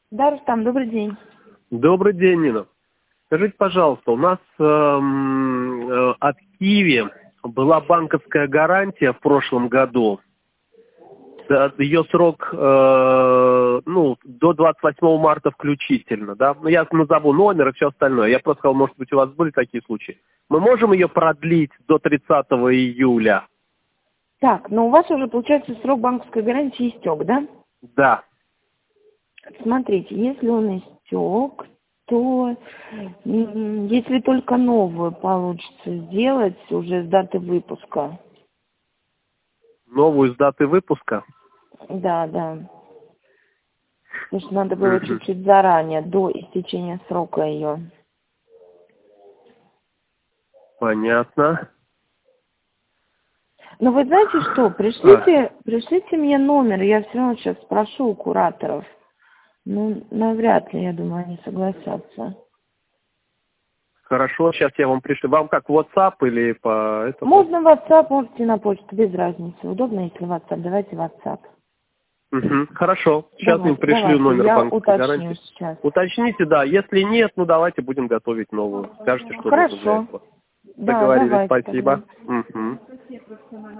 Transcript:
Да, Рустам, добрый день. Добрый день, Нина. Скажите, пожалуйста, у нас от Киви была банковская гарантия в прошлом году. Ее срок до 28 марта включительно, да? Ну, я назову номер и все остальное. Я просто сказал, может быть, у вас были такие случаи. Мы можем ее продлить до 30 июля? Так, но у вас уже, получается, срок банковской гарантии истек, да? Да. Смотрите, если он истек, то если только новую получится сделать уже с даты выпуска. Новую с даты выпуска? Да, да. Потому что надо было Мгм. чуть-чуть заранее, до истечения срока ее. Понятно. Но вы знаете что, пришлите мне номер, я все равно сейчас спрошу у кураторов. Ну, навряд ли, я думаю, они согласятся. Хорошо, сейчас я вам пришлю. Вам как, WhatsApp или по этому? Можно в WhatsApp, можете на почту, без разницы. Удобно, если WhatsApp, давайте WhatsApp. Мгм. Хорошо, сейчас им пришлю Давайте, номер я банковской уточню гарантии. сейчас. Уточните, да. Если нет, давайте будем готовить новую. Скажите, что нужно для Хорошо. этого. Да, Договорились, давайте тогда. спасибо. Мгм.